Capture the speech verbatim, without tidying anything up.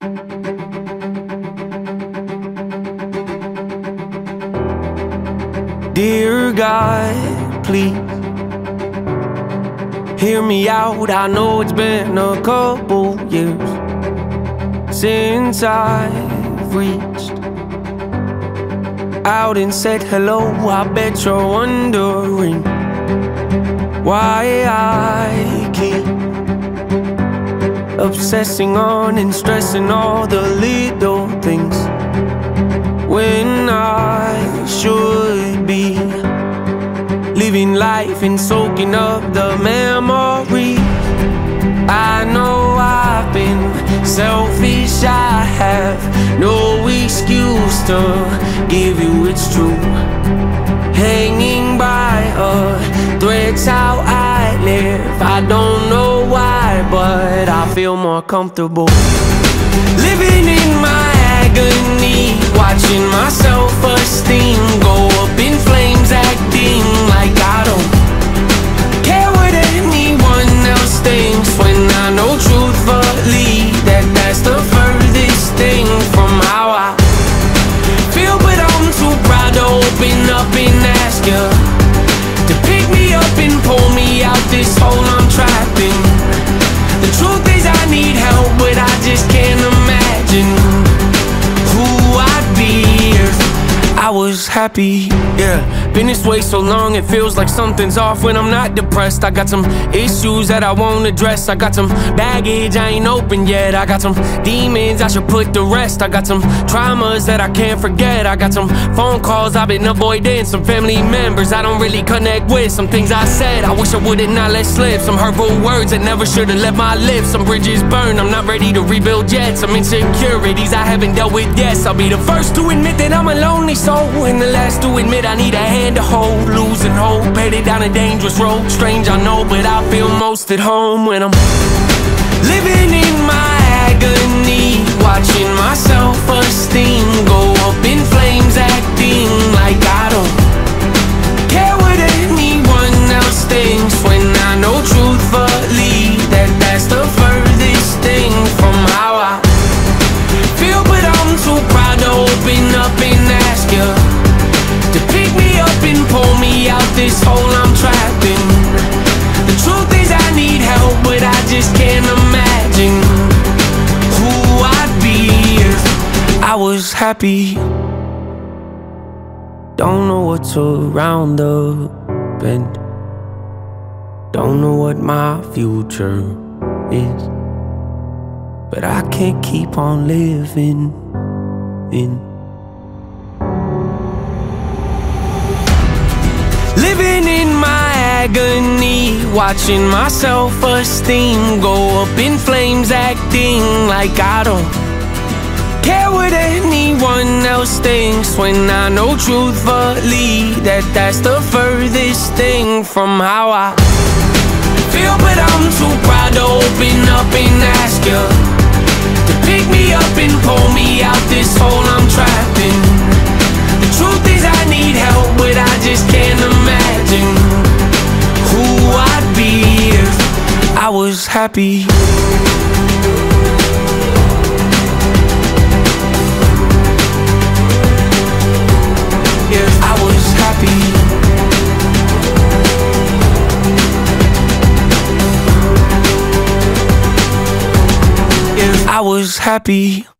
Dear God, please hear me out. I know it's been a couple years since I've reached out and said hello. I bet you're wondering why I keep obsessing on and stressing all the little things when I should be living life and soaking up the memories. I know I've been selfish, I have no excuse to give you it's true. Hanging by a thread's how I live. I don't know why, but I feel more comfortable living in my agony, watching my self-esteem go up in flames, acting like I don't care what anyone else thinks, when I know truthfully that that's the furthest thing from how I feel. But I'm too proud to open up and ask you to pick me up and pull me out this hole I'm trapped in. The truth is I need help, but I just can't imagine who I'd be if I was happy. Yeah, been this way so long it feels like something's off when I'm not depressed. I got some issues that I won't address. I got some baggage I ain't open yet. I got some demons I should put to rest. I got some traumas that I can't forget. I got some phone calls I've been avoiding, some family members I don't really connect with, some things I said I wish I would've not let slip, some hurtful words that never should've left my lips, some bridges burned I'm not ready to rebuild yet, some insecurities I haven't dealt with yet. I'll be the first to admit that I'm a lonely soul, and the last to admit I need a hand to hold. Losing hope, headed down a dangerous road. Strange I know, but I feel most at home when I'm living in my agony, watching my self-esteem go up in flames, acting like I don't care what anyone else thinks, when I know truthfully that that's the furthest thing from how I feel. But I'm too proud to open up and ask you to pick me up and pull me out this hole I'm trapped in. The truth is I need help, but I just can't imagine who I'd be if I was happy. Don't know what's around the bend, don't know what my future is, but I can't keep on living in living in my agony, watching my self-esteem go up in flames, acting like I don't care what anyone else thinks, when I know truthfully that that's the furthest thing from how I feel. But I'm too proud to open up and ask you to pick me up and pull me out this hole I'm trapped in. The truth is I need help, but I just can't imagine who I'd be if I was happy. If I was happy. If I was happy.